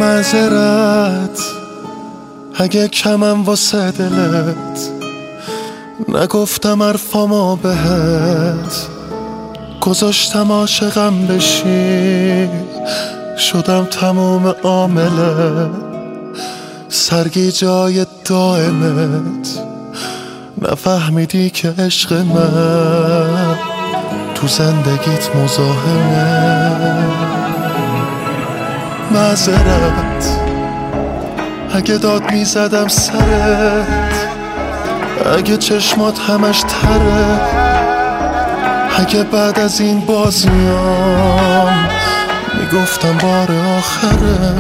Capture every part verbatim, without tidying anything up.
معذرت اگه کمم واسه دلت، نگفتم حرفامو بهت، گذاشتم عاشقم بشی، شدم تموم عامله، سرگی جای دائمت، نفهمیدی که عشق من تو زندگیت مزاحمه. معذرت اگه داد میزدم سرت، اگه چشمات همش تره، اگه بعد از این بازیام میگفتم بار آخره،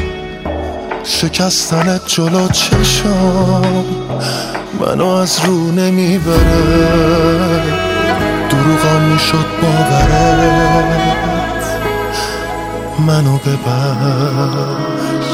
شکستنت جلو چشام منو از رو نمیبره، دروغم میشد باورت، منو ببخش.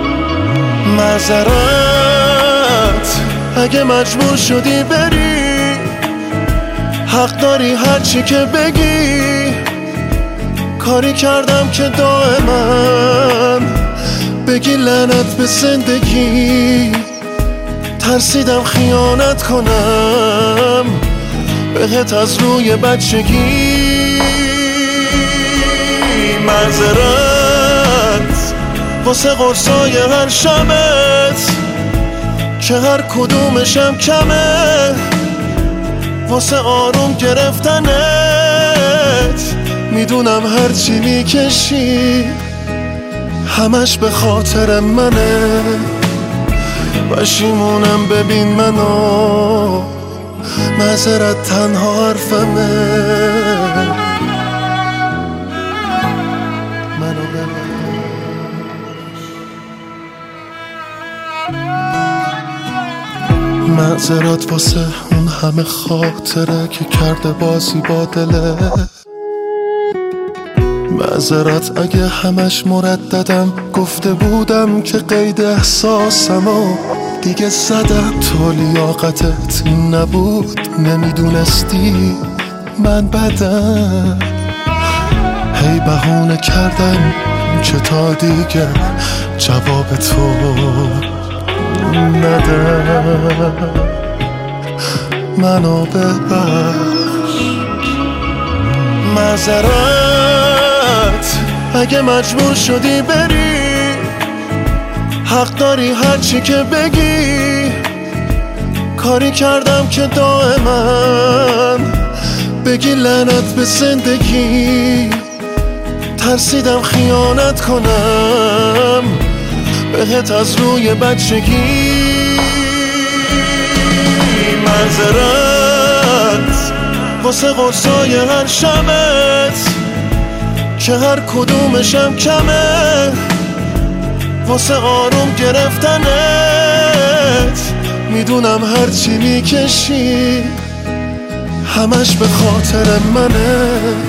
معذرت اگه مجبور شدی بری، حق داری هرچی که بگی، کاری کردم که دائما بگی لعنت به زندگی، ترسیدم خیانت کنم بهت از روی بچگی. معذرت واسه قرصای هر شبت که هر کدومشم کمه، واسه آروم گرفتنت میدونم هرچی میکشی همش به خاطر منه، پشیمونم ببین منو، معذرت تنها حرفمه، منو ببین. معذرت واسه اون همه خاطره که کرده بازی با دله، معذرت اگه همش مرددم گفته بودم که قید احساسمو دیگه زدم، تو لیاقتت این نبود نمیدونستی من بدم، هی بهونه کردم که تا دیگه جواب تو ندم، منو ببخش. معذرت اگه مجبور شدی بری، حق داری هرچی که بگی، کاری کردم که دائما بگی لعنت به زندگی، ترسیدم خیانت کنم بهت از روی بچگی. معذرت واسه قرصای هر شبت که هر کدومشم کمه، واسه آروم گرفتنت میدونم هرچی میکشی همش به خاطر منه،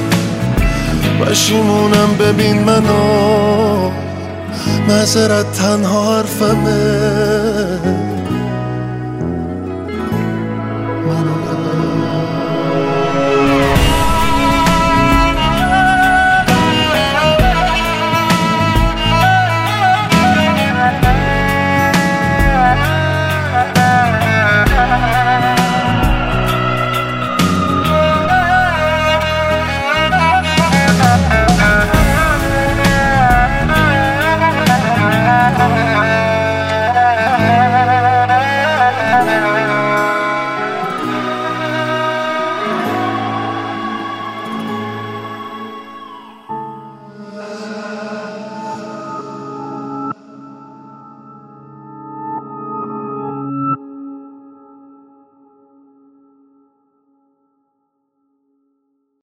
پشیمونم ببین منو، معذرت تنها حرفمه.